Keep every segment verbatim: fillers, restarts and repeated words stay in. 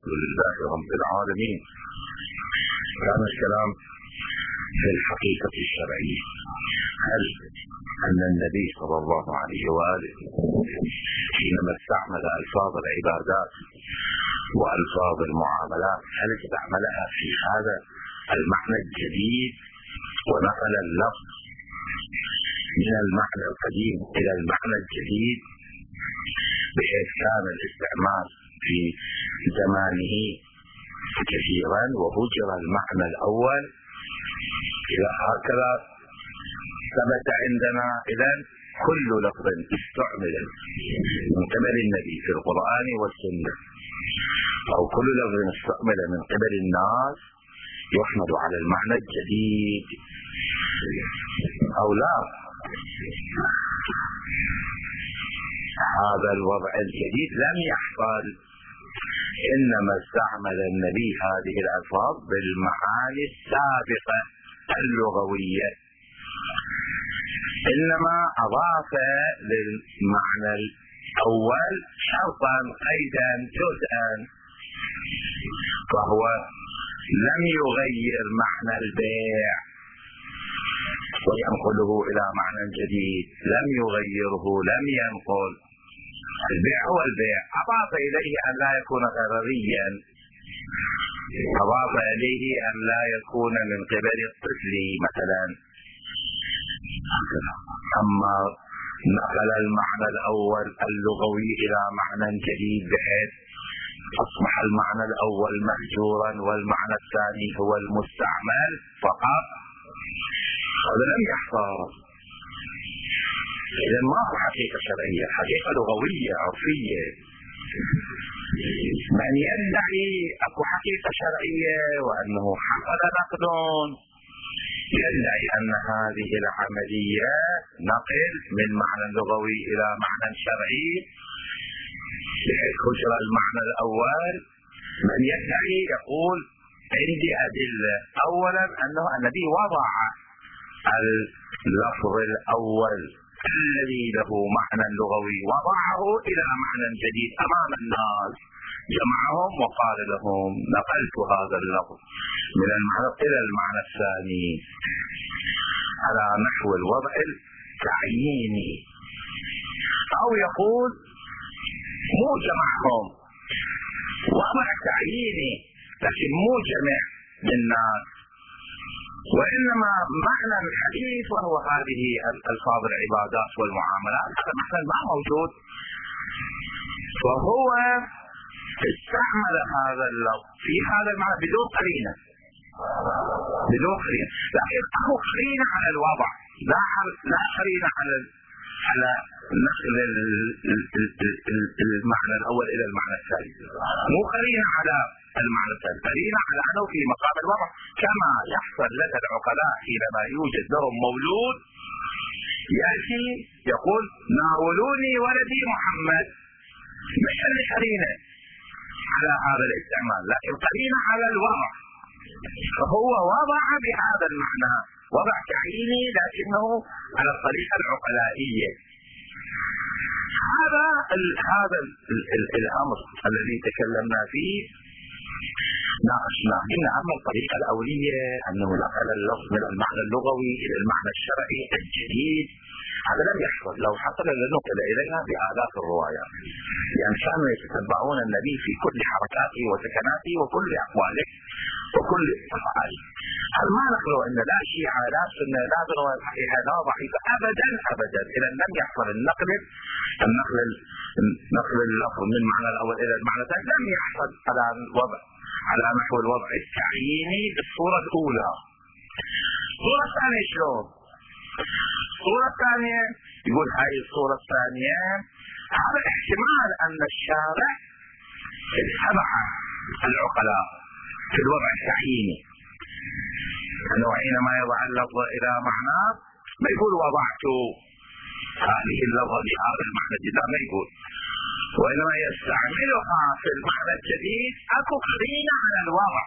لله رب العالمين. كان الكلام في الحقيقة الشرعية. هل أن النبي صلى الله عليه وآله حينما استعمل ألفاظ العبادات وألفاظ المعاملات هل استعملها في هذا المعنى الجديد ونقل اللفظ من المعنى القديم إلى المعنى الجديد، بحيث كان الاستعمال في زمانه كثيرا وهجر المعنى الأول؟ إذا هكذا ثبت عندنا إذن كل لفظ استعمل من قبل النبي في القرآن والسنة أو كل لفظ استعمل من قبل الناس يحمد على المعنى الجديد أو لا. هذا الوضع الجديد لم يحصل، إنما استعمل النبي هذه الألفاظ بالمعاني السابقة اللغوية، إنما أضاف للمعنى الأول شرطا قيدا جزءا، فهو لم يغير معنى البيع وينقله إلى معنى جديد، لم يغيره، لم ينقل. البيع هو البيع، أضاف إليه أن لا يكون غرريا، أضاف إليه أن لا يكون من قبل الطفل مثلا. أما نقل المعنى الأول اللغوي إلى معنى جديد بحيث أصبح المعنى الأول مهجورا والمعنى الثاني هو المستعمل فقط، هذا لم يحصل. إذا ما هو حقيقة شرعية، حقيقة لغوية عرفية. من يدعي أكو حقيقة شرعية وأنه حصل نقل يدعي أن هذه العملية نقل من معنى لغوي إلى معنى شرعي بحيث هجر المعنى الأول. من يدعي يقول عندي أدلة، أولا أنه النبي وضع اللفظ الأول الذي له معنى لغوي وضعه إلى معنى جديد أمام الناس، جمعهم وقال لهم نقلت هذا اللفظ من المعنى إلى المعنى الثاني على نحو الوضع التعييني. أو يقول مو جمعهم، وضع تعييني لكن مو جمع للناس، وإنما معنى الحديث وهو هذه الألفاظ العبادات والمعاملات هذا معنى ما موجود، فهو استعمل هذا اللفظ في هذا المعنى بدون قرينة بدون قرينة لكن هو قرينة على الوضع، لا لا قرينة على على نقل المعنى الأول إلى المعنى الثاني، مو قرينة على المعنى الثاني، قرينة على أنه في مقام الوضع، كما يحصل لدى العقلاء حينما يوجد لهم مولود يأتي يقول ناولوني ولدي محمد، مش قرينة على هذا الاستعمال لكن قرينة على الوضع، فهو وضع بهذا المعنى وضع تعييني لكنه على الطريقة العقلائية. هذا هذا الأمر الذي تكلمنا فيه ناقشناه. إن أما الطريقة الأولية أنه نقل اللفظ من المعنى اللغوي إلى المعنى الشرعي الجديد، هذا لم يحصل. لو حصل لنقل إلينا بآلاف الروايات، يعني كانوا يتتبعون النبي في كل حركاته وسكناته وكل أقواله وكل أفعاله. هل ما نقلوا أن لا شيعة لا سنة لا رواية صحيحة لا ضعيفة؟ أبدا أبدا. إذا لم يحصل النقل النقل نقل اللفظ من معنى الأول إلى المعنى الثاني، لم يحصل على الوضع على نحو الوضع التعييني بالصورة الأولى. الصورة الثانية شلون؟ الصورة الثانية يقول هاي الصورة الثانية هذا احتمال أن الشارع اتبع العقلاء في الوضع التعييني، أنه حينما يضع اللفظ إلى معناه ما يقول وضعت هذه اللفظة بهذا المعنى الجديد، ما يقول، وإنما يستعملها في المعنى الجديد. أكو قرينة على الوضع،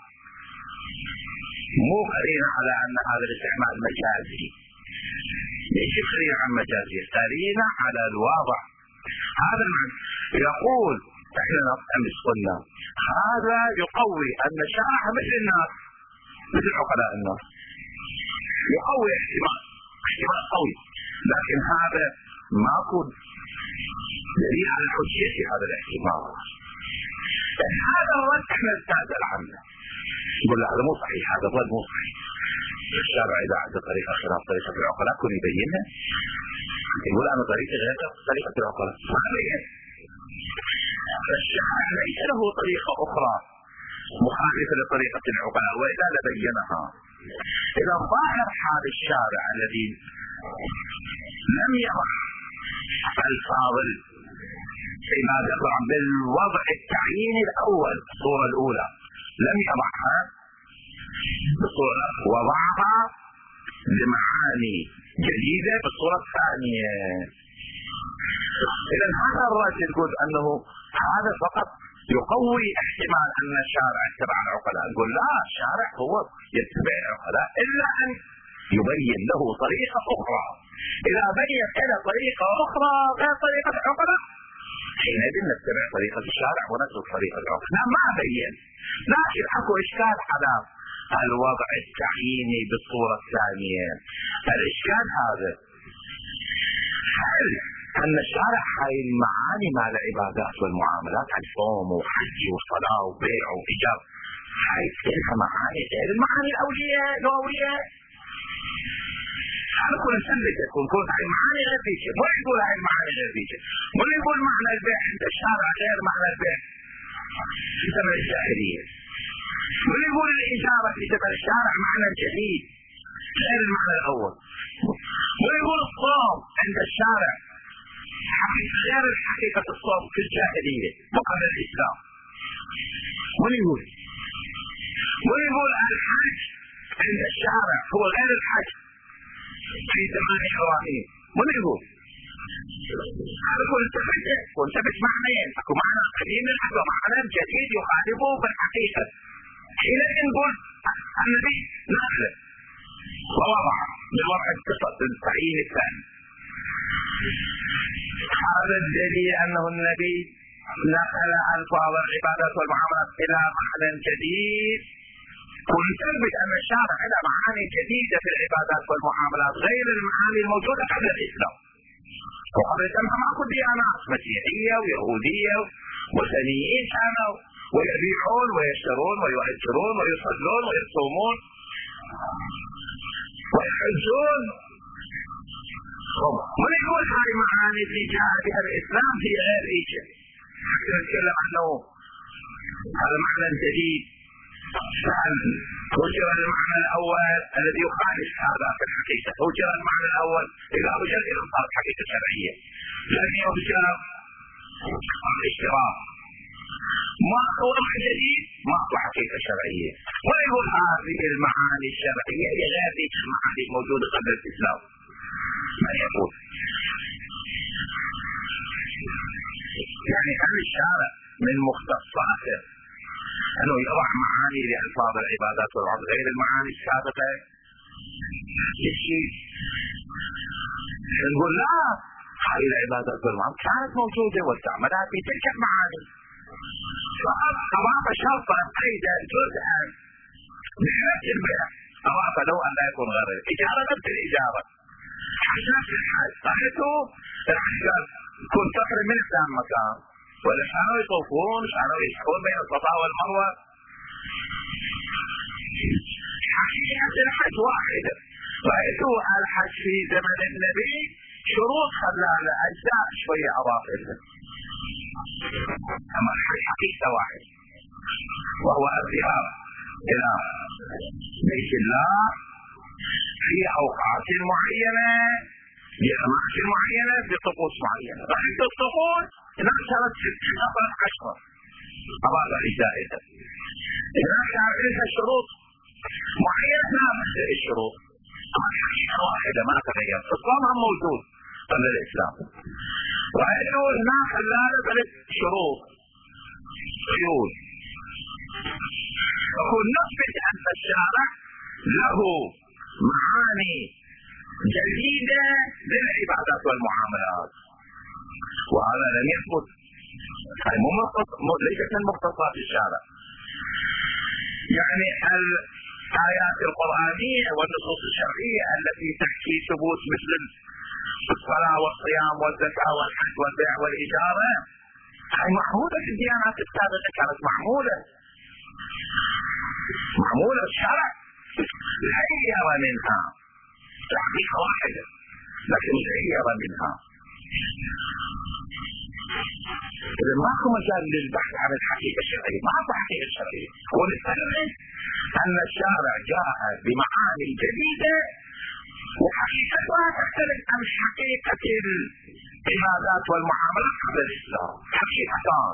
مو قرينة على أن هذا الاستعمال مجازي. ليش قرينة عن مجازي؟ قرينة على الوضع. هذا المعنى يقول احنا امس قلنا هذا يقوي ان الشارع مثل الناس، مثل عقلاء الناس، يقوي احتمال احتمال قوي، لكن هذا ماكو دليل على حجية هذا الاحتمال. هذا الرد احنا نتنازل عنه، نقول لا هذا مو صحيح، هذا الرد مو صحيح. الشارع اذا عنده طريقه خلاف طريقه العقلاء كن يبينها، يقول انا طريقه غير طريقه العقلاء، ما بين. الشارع ليس له طريقه اخرى مخالفه لطريقه العقلاء واذا لبينها. اذا ظاهر حال الشارع الذي لم يضع الفاظ فيما ذكر بالوضع التعييني الاول، الصوره الاولى لم يضعها بصوره، وضعها بمعاني جديده بالصوره الثانيه. اذا هذا الراجل يقول انه هذا فقط يقوي احتمال ان الشارع يتبع العقلاء، يقول لا، الشارع هو يتبع العقلاء الا ان يبين له طريقه اخرى. اذا بين له طريقه اخرى غير طريقه العقلاء حينئذ نتبع طريقه الشارع ونترك طريقه العقلاء. ما بين، لكن اكو اشكال على الوضع التعييني بالصوره الثانيه. الاشكال هذا هل ان الشارع هاي المعاني مال العبادات والمعاملات، الصوم وحج وصلاه وبيع وايجاب، هاي لها معاني غير المعاني الاوليه اللغويه. هذا كل سنه يكون كل هاي المعاني غير ذيك، مو يقول هاي المعاني غير ذيك، مو يقول معنى البيع عند الشارع غير معنى البيع في زمن الجاهليه، مو يقول الاجاره في زمن الشارع معنى جديد غير المعنى الاول، مو يقول الصوم عند الشارع غير حقيقة الصوم في الجاهلية وقبل الإسلام. من يقول من يقول الحج عند الشارع هو غير الحج في زمان إبراهيم، من يقول هذا كل ثبت وثبت معنيين، اكو معنى قديم الحج ومعنى جديد يخالفه بالحقيقة. حينئذ نقول النبي نقل ووضع بوضع القصص التعيين الثاني. هذا الدليل انه النبي نقل الفاظ العبادات والمعاملات الى معنى جديد، ونثبت ان الشارع له معاني جديده في العبادات والمعاملات غير المعاني الموجوده قبل الاسلام. وقبل الاسلام ماكو ديانات مسيحيه ويهوديه وثنيين كانوا ويبيعون ويشترون ويؤجرون ويصلون ويصومون ويحجون. من يقول هاي معاني في جهة الإسلام هي غير إيجا، حتى نتكلم عنه هذا معنى جديد. هجر المعنى الأول الذي يخالف هذا في الحقيقة، هجر المعنى الأول إذا هجر إلى صارت حقيقة شرعية، لكن هجر الاشتراك ما هو جديد، ما هو حقيقة شرعية. ويقول هذه المعاني الشرعية هي غير ذيك المعاني الموجودة قبل الإسلام. ما يقول يعني هل الشارع من مختصاته انه يضع معاني لالفاظ العبادات والعبادات غير المعاني السابقه؟ شيء نقول لا، هذه العبادات والمعاملات كانت موجوده واستعملها في تلك المعاني، فقط اضاف شرطا ايضا جزءا من نفس البيع، اضاف له ان لا يكون غير الاجاره نفس الاجاره. عشان في الحج صحيحه الحجاج يكون سفر من كان مكان، ولا كانوا يطوفون كانوا يسحبون بين الصفا والمروه. حقيقة الحج واحدة، رأيتوا الحج في زمن النبي شروط خلال أجزاء شوية أضاف لها، أما الحج حقيقة واحد وهو الذهاب إلى بيت الله في أوقات معينة بأماكن معينة بطقوس معينة. بعد الطقوس نشرت ستة عشر أضاف لزائدة، إذا كان لها شروط معينة لا مثل الشروط، أما الحقيقة واحدة ما تغير. الإسلام هم موجود قبل الإسلام، وإنه هناك خلال ثلاث شروط قيود، فكل نثبت أن الشارع له معاني جديدة للعبادات والمعاملات، وهذا لم يثبت هاي مو مختص... ليست من مختصات الشارع. يعني الآيات القرآنية والنصوص الشرعية التي تحكي ثبوت مثل الصلاة والصيام والزكاة والحج والبيع والإجارة هاي معمولة في الديانات السابقة، كانت معمولة معمولة الشرع غير منها تحقيق واحدة لكن غير منها. إذا ماكو مجال للبحث عن الحقيقة الشرعية، ماكو حقيقة شرعية، ونستمر أن الشارع جاء بمعاني جديدة وحقيقتها تختلف عن حقيقة العبادات والمعاملات قبل الإسلام حقيقتان،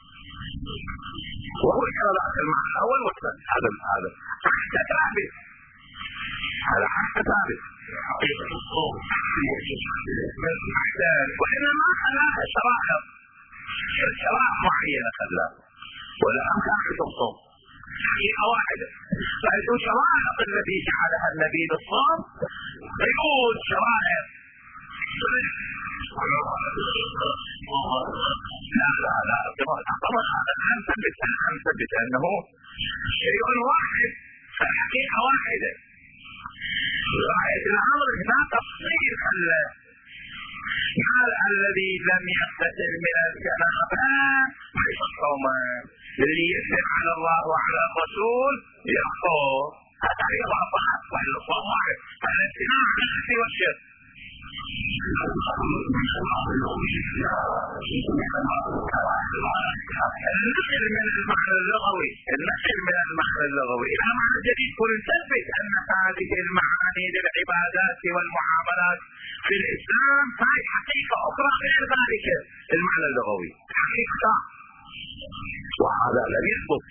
وهو إرادات المعنى الأول والثاني. هذا هذا حتى ثابت، هذا حتى ثابت حقيقة الصوم وإنما خلاها شرائط شرائط معينة خلاها، ولا أمكانة الصوم حقيقة واحدة. فإذا شرائط التي جعلها النبي للصوم قيود شرائط لا لا لا طبعا هذا نثبت نثبت أنه شيء واحد حقيقة واحدة. غاية الأمر هنا تفصيل قال الذي لم يغتسل من الجنابة ليس صوما، الذي يكذب على الله وعلى الرسول يخطئ. هذا يضعف وإلا الصوم واحد. هذا امتناع عن الأكل والشرب. النقل من المعنى اللغوي النقل من المعنى اللغوي إلى معنى جديد ونثبت أن هذه المعاني للعبادات والمعاملات في الإسلام هاي حقيقة أخرى غير ذلك المعنى اللغوي حقيقة، وهذا لم يثبت.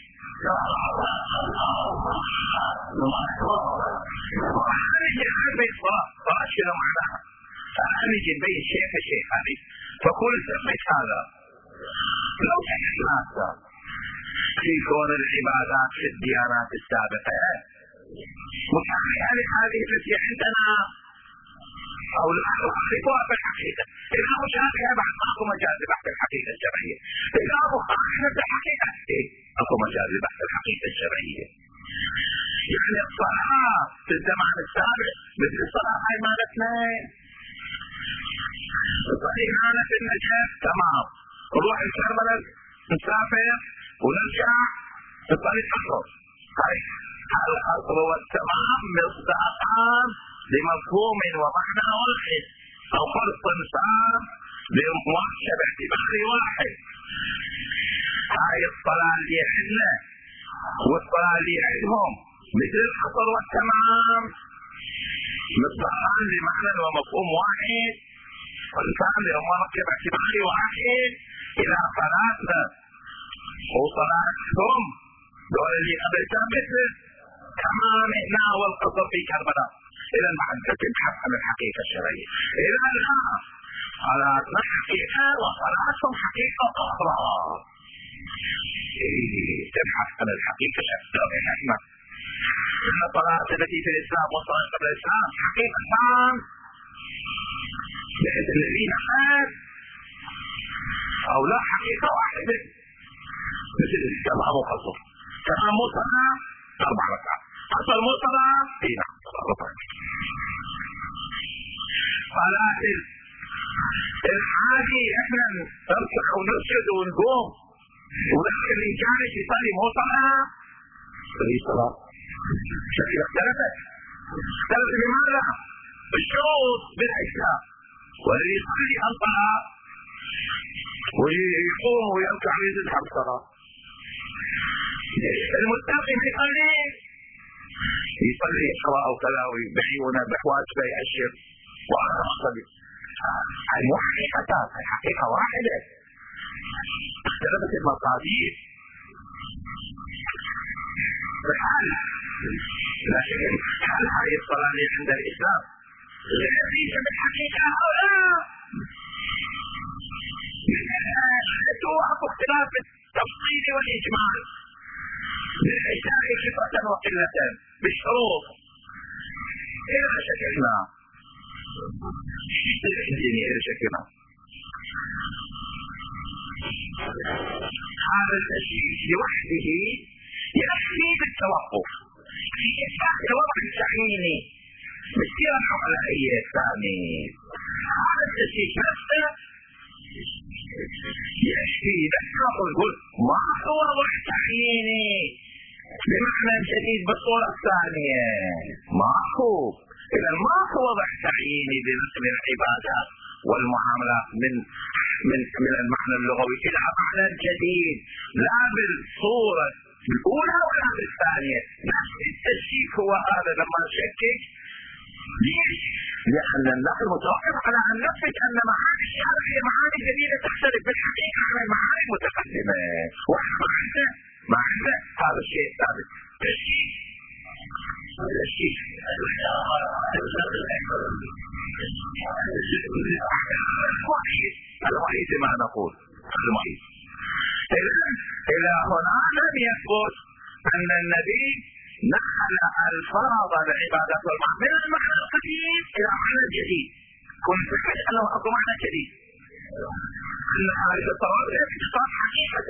وأنا نجي الآن بين صلاة صلاة شنو معناها؟ فأنا نجي بين شيء فشيء هذه فكل ثبت هذا. لو تحسنات في كون العبادات في الديانات السابقة مشابهة لهذه التي عندنا أو لا نخالفها في الحقيقة. إذا مشابهة بعد أكو مجال لبحث الحقيقة الشرعية، إذا مخالفة في الحقيقة أكو مجال لبحث الحقيقة الشرعية. يعني الصلاة في الزمان السابق مثل الصلاة هاي مالتنا صحيحانة في النجاة تمام، نروح الكربلاء نسافر ونرجع نصلي العصر. هاي العصر والتمام مصداقا لمفهوم ومعنى واحد أو خلط صار بموحشة باعتبار واحد. هاي الصلاة اللي عندنا والصلاة اللي عندهم مثل العصر والتمام مصداقا لمعنى ومفهوم واحد، والكامل ومركب باعتبار واحد إلى صلاتنا وصلاتهم دول اللي قبل مثل تمام هنا والقصر في كربلاء. إذا بعد تبحث عن الحقيقة الشرعية. إذا لا صلاتنا حقيقة وصلاتهم حقيقة أخرى. تبحث عن الحقيقة الشرعية. إن الصلاة التي في الإسلام والصلاة قبل الإسلام حقيقتان بحيث الذين حاد أو لا حقيقة واحدة مثل تمام وقصر. تمام مصنع أربع ركعات، قصر مصنع إيه ربع. صلاة الحاجي احنا نركع ونسجد ونقوم، ولكن إن كانت يصلي مصنع هذه صلاة شكل اختلفت. اختلفت بماذا؟ بالشروط بالأجزاء. والذي يصلي الصلاة ويقوم ويركع ويذهب الصلاة، المتقي يصلي يصلي يقرأ أو كذا ويبيع ونبح واجبه يأشر وأنا أصلي. هاي مو حقيقتان، هاي حقيقة واحدة اختلفت المقادير بحال. لكن هل هاي الصلاة اللي عند الإسلام ليس بالحقيقة أو لا؟ توقف اختلاف التفصيل والإجمال للأجزاء خفة وقلة بالشروط. إذا شكلنا إذا شكلنا هذا التشريع لوحده يكفي بالتوقف في إثبات الوضع التعييني بالسيرة العقلائية الثانية. هذا التشريع نفسه يكفي. بس نقول ما هو وضع تعييني بمعنى جديد بالصورة الثانية، ما هو. إذا ما هو وضع تعييني بنقل العبادات والمعاملات من من من المعنى اللغوي إلى معنى جديد، لا بالصورة الأولى ولا بالثانية. نفس التشكيك هو هذا. لما نشكك ليش؟ لأن النقل متوقف على أن نثبت أن معاني الشرع هي معاني جديدة تختلف بالحقيقة عن المعاني المتقدمة، وإحنا ما عندنا ما عندنا هذا الشيء الثابت. تشكيك التشكيك الوحيد الوحيد ما نقول الوحيد. إلى هنا لم يثبت أن النبي نقل ألفاظ العبادات والمعنى من المعنى القديم إلى معنى جديد. كنت فكرت أنه أكو معنى جديد، أن هذه الطوائف اختصاص حقيقة،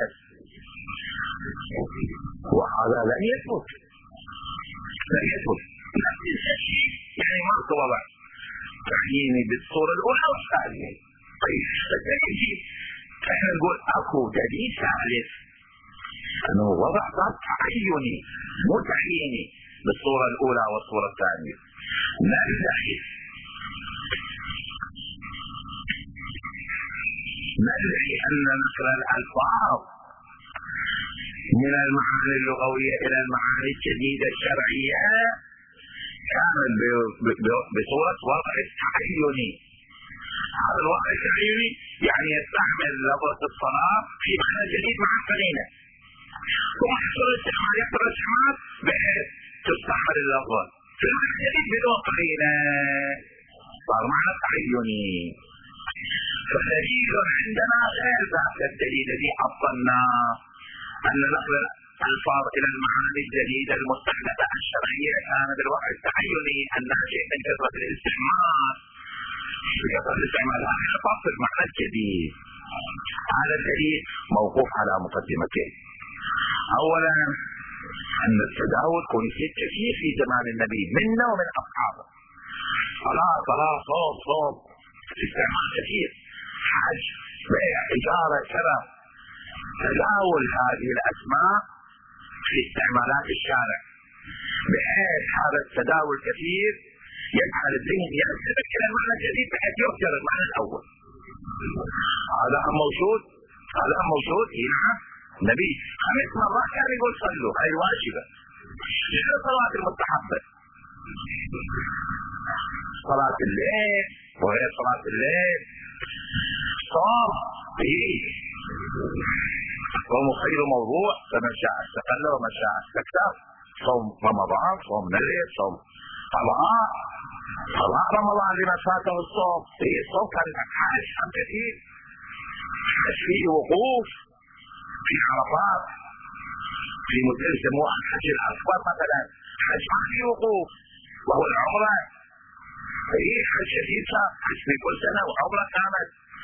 وهذا لم يثبت لم يثبت نفس الشيء. يعني ما هو وضع تعييني بالصورة الأولى والثانية. طيب فتجي احنا نقول اكو دليل ثالث انه وضع تعيني مو تعييني بالصورة الأولى والصورة الثانية. ندعي ندعي أن نقل الألفاظ من المعاني اللغوية إلى المعاني الجديدة الشرعية كان بصورة وضع التعيني. هذا الوضع التعيني يعني يستعمل لفظ الصلاة في معنى جديد مع القرينة، ثم يحصل استعمال يحصل استعمال بحيث تستعمل اللفظ في المعنى الجديد بدون قرينة، صار معنى تعيني. فدليل عندنا غير ذاك الدليل الذي عطلناه أن نقل الألفاظ إلى المعاني الجديدة المستحدثة الشرعية كان بالوضع التعيني الناشئ من كثرة الاستعمال بكثرة الاستعمال هذه الألفاظ في المعنى الجديد. هذا الدليل موقوف على مقدمتين. أولا أن التداول كان كثير في زمان النبي منا ومن أصحابه، صلاة صلاة صوم صوم استعمال كثير، حج بيع إجارة كذا. تداول هذه الأسماء في استعمالات الشارع بحيث هذا التداول كثير يجعل الذهن يتذكر المعنى الجديد بحيث يغفر المعنى الأول. هذا موجود هذا موجود نعم. النبي خمس مرات كان يقول صلوا، هاي واجبة. غير صلاة المستحبة، صلاة الليل وغير صلاة الليل، صوم فيه صوم خير موضوع، فمن شاء استقل ومن شاء استكثر. صوم رمضان، صوم نذر، صوم قضاء قضاء رمضان لمن فاته الصوم. في الصوم كان حج عن كثير، حج فيه وقوف في عرفات في مدن يسموها الحج الأكبر مثلا، حج فيه وقوف وهو العمرة. في حج شديد حج في كل سنة وعمرة كانت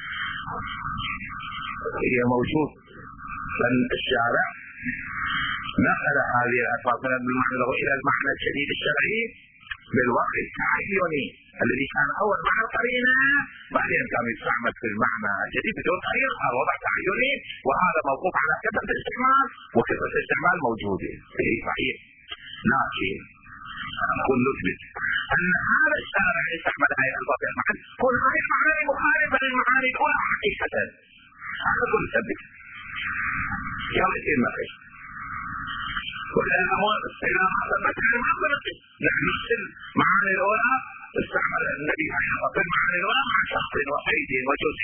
هي موجود. فالشارع نقل هذه الألفاظ من المعنى اللغوي إلى المعنى الجديد الشرعي بالوضع التعيني الذي كان أول معنى قرينة، بعدين كان يستعمل في المعنى الجديد بدون قرينة. هذا وضع تعيني، وهذا موقوف على كثرة الاستعمال، وكثرة الاستعمال موجودة في صحيح. لكن نقول نثبت أن هذا الشارع استعمل هذه الألفاظ في المعنى، كل هذه المعاني مخالفة للمعاني الأولى حقيقة. هذا كل ثبت يوم يصير مخيش والآن هو إلى ما ثبت ما ثبت. نحن نفس المعاني الأولى استعمل النبي عليه الصلاة والسلام المعاني الأولى مع شخص وقيد وجزء.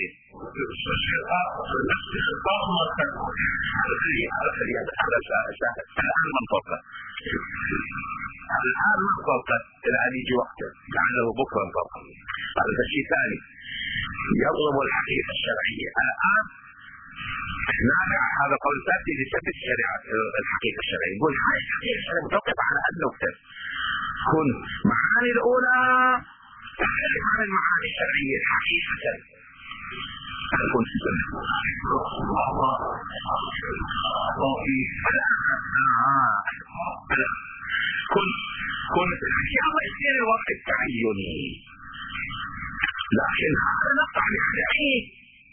هذا خلي هذا شاهد الآن من فوقه الآن من فوقه الآن يجي وقته لعله بكرة من فوقه. هذا شيء ثاني يطلب الحقيقة الشرعية. الآن نابع هذا قول ثابت لثبت الشريعة الحقيقة الشرعية. يقول هاي الحقيقة الشرعية متوقفة على أن نكتب كن معاني الأولى تختلف عن المعاني الشرعية حقيقة. كنت كنت يلا يصير الوقت التعيني، لكن هذا نقطع بعدمه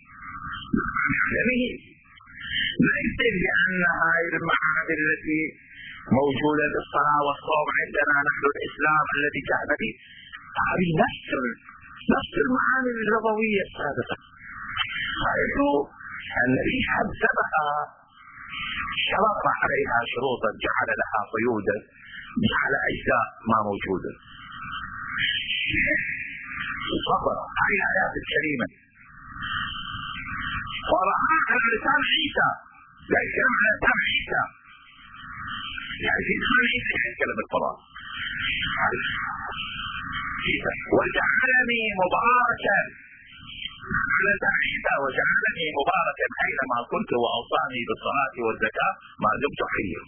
بعدمه ليس لأن هاي المعاني التي موجودة في الصلاة والصوم عندنا نحن الإسلام الذي جاء به هذه نفس نفس المعاني اللغوية السابقة، حيث الذي حذبها شرط عليها شروطا، جعل لها قيودا، جعل أجزاء ما موجودة. صبر هاي الآيات الكريمة ورأى على لسان عيسى، لا يتكلم على لسان عيسى، يعني في لسان عيسى يتكلم بالقرآن. وجعلني مباركا على لسان عيسى، وجعلني مباركا أينما كنت وأوصاني بالصلاة والزكاة ما دمت حيا.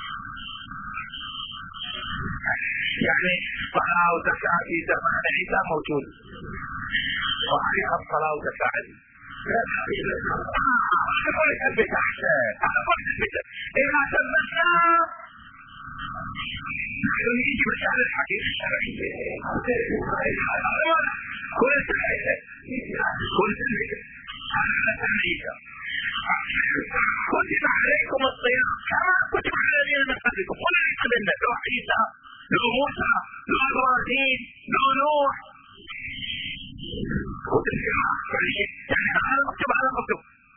يعني صلاة وزكاة في زمان عيسى موجود، صحيح الصلاة وزكاة أنا أقول لك أثبت أحسن، أنا أقول لك أثبت إذا ثبتنا نحن نجي مسائل الحقيقة الشرعية كل سنة كل سنة أنا سنة كتب عليكم الصيام كما كتب على الذين من قبلكم، ولا يقبلنا لو عيسى لو موسى لو إبراهيم لو نوح كتب كل شيء، يعني هذا مكتوب على مكتوب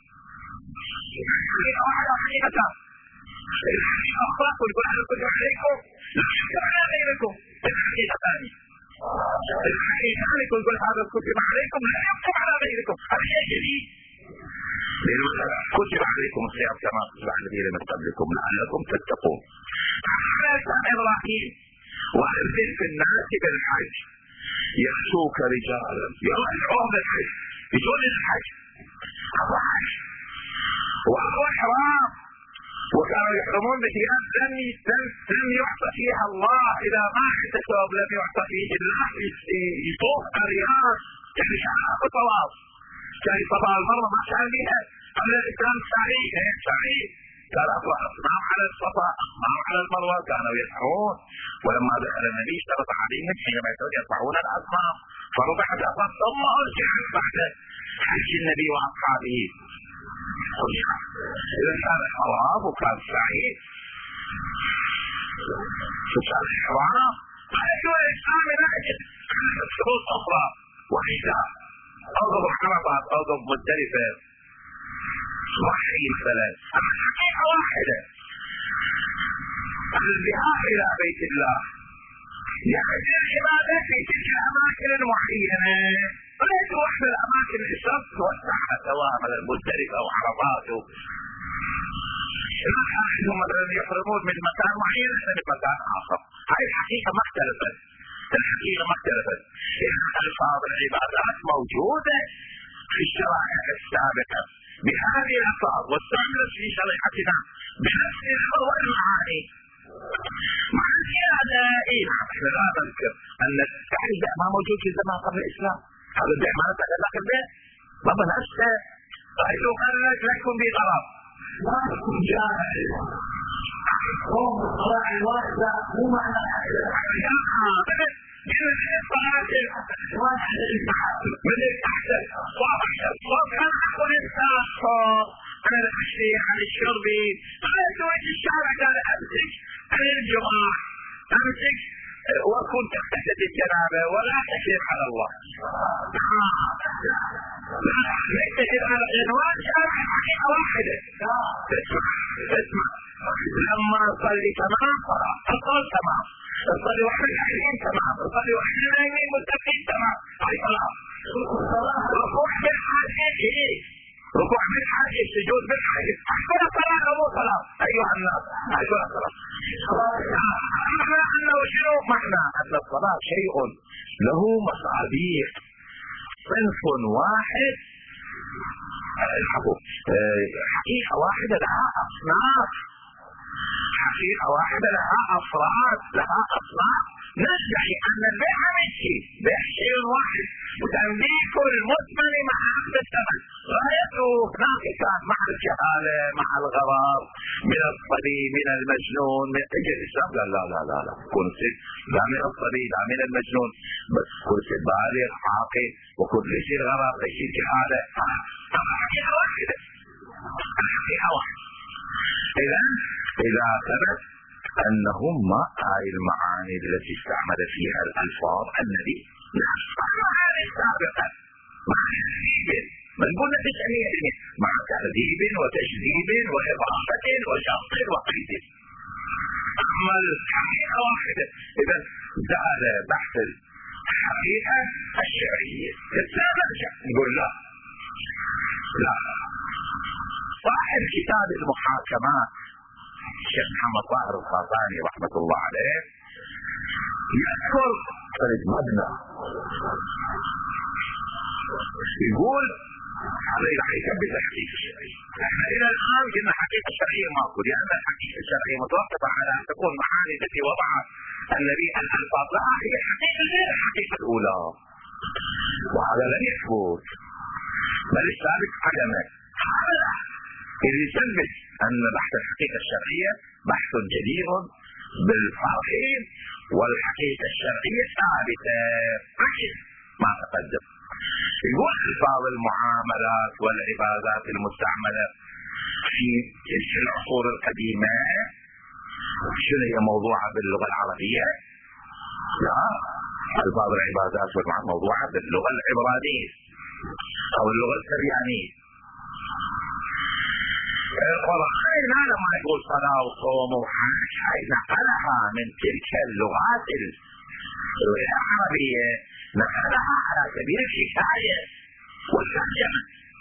واحد حقيقة أخلاق ويقول هذا كتب عليكم لا يكتب على غيركم بالحقيقة ثانية، الحقيقة ثانية ويقول هذا كتب عليكم لا يكتب على غيركم، هذا شيء جديد. كتب عليكم الصيام كما كتب على الذين من قبلكم لعلكم تتقون. على لسان إبراهيم وأذن في الناس بالحج يأتوك رجالا يرجعون بالحج يجون الحج أبو حج وأبو حرام، وكانوا يحرمون بثياب لم لم يعطى فيها الله إذا ما حتى ثوب لم يعطى فيه الله يطوف الرياض، يعني شعار الطواف كان يطبع المرة ما شعر بها قبل الإسلام سعيد سعيد قال أطلع أصنام على الصفا أصنام على المروة كانوا يسعون، ولما دخل النبي اشترط عليهم حينما يرفعون الأصنام فرفعت الأصنام ثم أرجعت بعد حج النبي وأصحابه. إذا كان الحرام وكان سعيد فكان الحرام على دول الإسلام نأجد عن شروط أخرى وحيدة أوضب عرفات أوضب مختلفة صحيح مثلا، أما الحقيقة واحدة الذهاب إلى بيت الله يعني العبادة في تلك الأماكن المعينة وليس واحدة الأماكن الإسلام توسعها سواء مثلا مختلفة أو عرفات ثم مثلا يحرمون من مكان معين من مكان آخر، هاي الحقيقة ما اختلفت، الحقيقة ما اختلفت، الألفاظ العبادات موجودة في الشرائع السابقة بهذه الألفاظ واستعملت في شريعتنا بنفس الأمر والمعاني مع زيادة. إيه نعم احنا لا نذكر أن البيع ما موجود في زمان قبل الإسلام، هذا البيع ما نتكلم في البيع ما بنفسه رأيتوا خرج لكم بغرض ما تكون جاهل قوم الصلاة الواحدة مو معنى من الأحسن صوت أنا أقول الساقط أنا الأشري عن الشرب أنا سويت الشارع قال أمسك عن الجماع أمسك وكنت تحت الجنابة ولا تكذب على الله لا تكذب على العنوان شارع حقيقة واحدة تسمع تسمع لما نصلي تمام أصل تمام تصلي واحد عينين تمام تصلي واحد عينين مستقيم تمام هاي صلاة ركوع بالحاجة ايه ركوع بالحاجة سجود بالحاجة أحسن صلاة أو صلاة أيها الناس أيها الصلاة معنى أنه شنو معنى أن الصلاة شيء له مصابيح صنف واحد حقيقة واحدة لها أصناف حقيقة واحدة لها أفراد، لها أصناف. ندعي أن البيع مشي بيع شيء واحد، وتمليك المثمن مع عقد الثمن غايته ناقصة مع الجهالة مع الغرض من الصبي من المجنون من اجل الإسلام. لا لا لا لا لا كن ست لا من الصبي لا من المجنون، بس كل ست بالغ عاقل وكل شيء غرض شيء جهالة. الحقيقة واحدة، الحقيقة واحدة. إذا إذا ثبت أنهم ما هاي المعاني التي استعمل فيها الألفاظ النبي نفس المعاني السابقة مع تهذيب، ما نقول تسعمية مع تهذيب وتجذيب وإضافة وشرط وقيد. أما الحقيقة واحدة. إذا زاد بحث الحقيقة الشرعية لا نرجع نقول لا لا. صاحب كتاب المحاكمات الشيخ محمد طاهر الخاطاني رحمة الله عليه يذكر فرد مبنى يقول هذا راح يثبت الحقيقة الشرعية. احنا الى الان قلنا حقيقة شرعية ماكو، لان الحقيقة الشرعية متوقفة على ان تكون معاني التي وضعها النبي الالفاظ لها هي حقيقة غير الحقيقة الاولى، وهذا لن يثبت بل السابق عدمه. هذا اللي يثبت ان بحث الحقيقة الشرعية بحث جدير بالفرق، والحقيقة الشرعية ثابتة عكس ما تقدم. يقول الفاظ المعاملات والعبادات المستعملة في تلك العصور القديمة شنو هي موضوعة باللغة العربية؟ لا، الفاظ العبادات والمعاملات موضوعة باللغة العبرانية او اللغة السريانية. القرآن لما يقول صلاة وصوم وحج هاي نقلها من تلك اللغات العربية، نقلها على سبيل الحكاية والترجمة.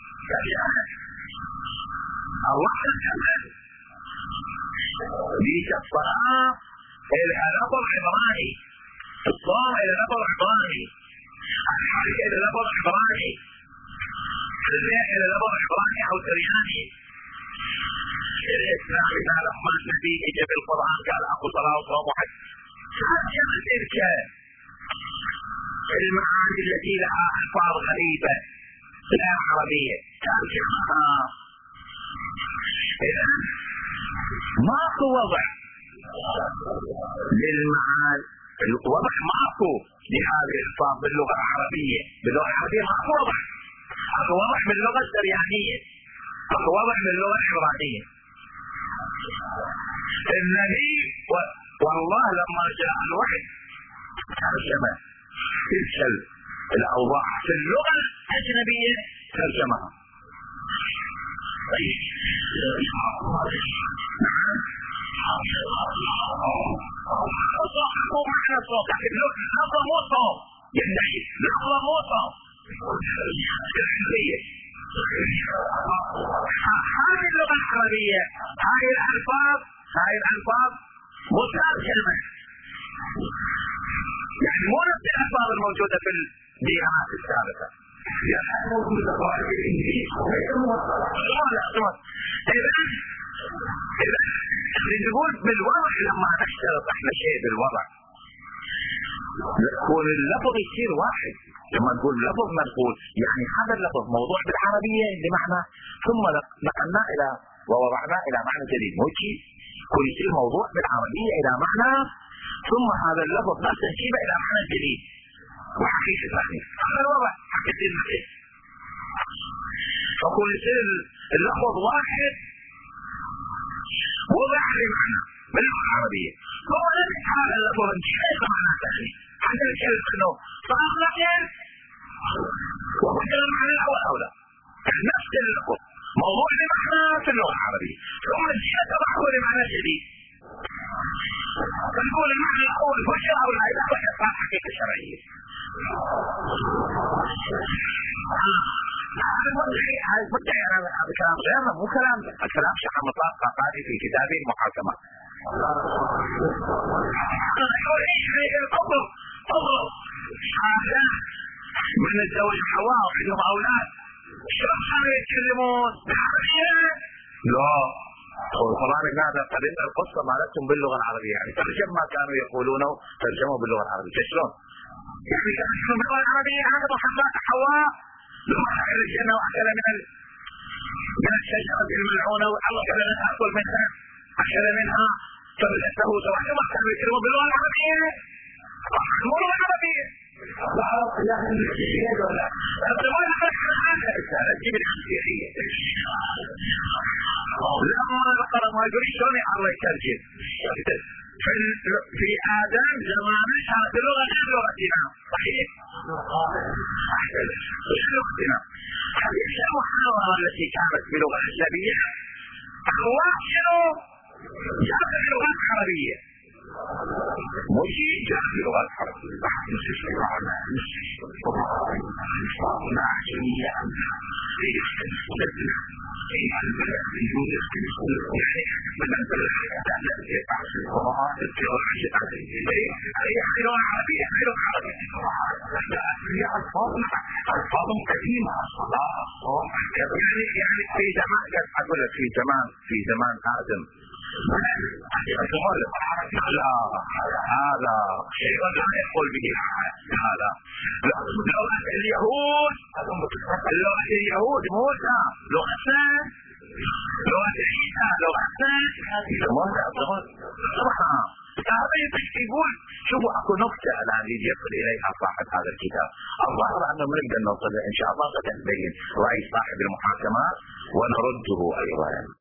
الله الكمال ليس الصلاة إلى لفظ عبراني، الصوم إلى لفظ عبراني، الحج إلى لفظ عبراني، البيع إلى لفظ عبراني أو سرياني. الإسلام إذا لما النبي إجا بالقرآن قال أقول صلاة وصوم وحج ترجمة تلك المعاني التي لها ألفاظ غريبة لا عربية ترجمها. إذا ماكو وضع للمعاني، الوضع ماكو لهذه الألفاظ باللغة العربية. باللغة العربية ماكو وضع، اكو وضع باللغة السريانية، اكو وضع باللغة العبرانية. النبي والله لما جاء الوحي ترجمه تلك الأوضاع في اللغة الأجنبية ترجمها. طيب مو معنى صوت، لكن لفظة مو صوت، يعني لفظة مو صوت العربية. هذه اللغة العربية هاي الألفاظ هاي الألفاظ مترجمة، يعني مو نفس الألفاظ الموجودة في الديانات السابقة. يعني موجودة في الإنجليز إذا إذا نقول بالوضع لما نشترط احنا شيء بالوضع يكون اللفظ يصير واحد. لما نقول لفظ منقول يعني هذا اللفظ موضوع بالعربية بمعنى ثم نقلناه إلى ووضعناه إلى معنى جديد، مو شيء كل يصير موضوع بالعربية إلى معنى ثم هذا اللفظ نفسه نجيبه إلى معنى جديد وحقيقة ثانية. هذا الوضع حقيقة المعنى. فكل يصير اللفظ واحد وضع لمعنى باللغة العربية، هو نفس هذا اللفظ نجيبه معنى ثاني حتى الكلمة انه فأخلقين ومثل المعنى الأول أو لا، نفس اللفظ موضوع لمعنى في اللغة العربية ثم نجيبه تضعه لمعنى جديد. فنقول المعنى الأول هو الشرع والعيدة وحصة حقيقة شرعية. هذا مدعي هذا مدعي هذا كلام غيرنا مو كلام الكلام شيخ محمد طاهر الخاطاني في كتابه المحاكمات. القبر قبر هذا من الزوج حواء وعندهم أولاد شلون كانوا يتكلمون بالعربية؟ لا والقرآن هذا قد إن القصة مالتهم باللغة العربية، يعني ترجم ما كانوا يقولونه ترجموا باللغة العربية. شلون؟ يعني ترجموا باللغة العربية هذا محمد حواء لما أكل الجنة وأكل من ال... من الشجرة الملعونة وأكل منها أكل منها أكل منها فبلته سواء ما كانوا يتكلموا باللغة العربية مو لغة عربية. لا لا لا ولا الضمان على هذا الرسالة تجيب الحمسية لما القرآن ما يقول شلون الله يترجم في في آدم زمان كانت اللغة غير لغتنا صحيح؟ غير لغتنا. هذه المحاورة التي كانت بلغة أجنبية الله شنو؟ جاء بلغة عربية مجي جاء بلغة عربية بحث نسيسي وعلا نسيسي وعلا عجمية عنها في يختلفنا في البلد في يوجد في الكل يعني من البلد تعلم في بعض القرآن الجراحة العربية أي حلوة عربية حلوة عربية هي ألفاظ ألفاظ قديمة الصلاة يعني يعني في زمان أقول لك في زمان في زمان آدم لا هذا شيء لا يقول به هذا لغة اليهود لغة اليهود موسى لغة لغة عيسى لغة موسى هذا يقول شوفوا اكو نقطة الان يصل اليها صاحب هذا الكتاب الظاهر انه نقدر نوصل ان شاء الله قد نبين رأي صاحب المحاكمات ونرده ايضا.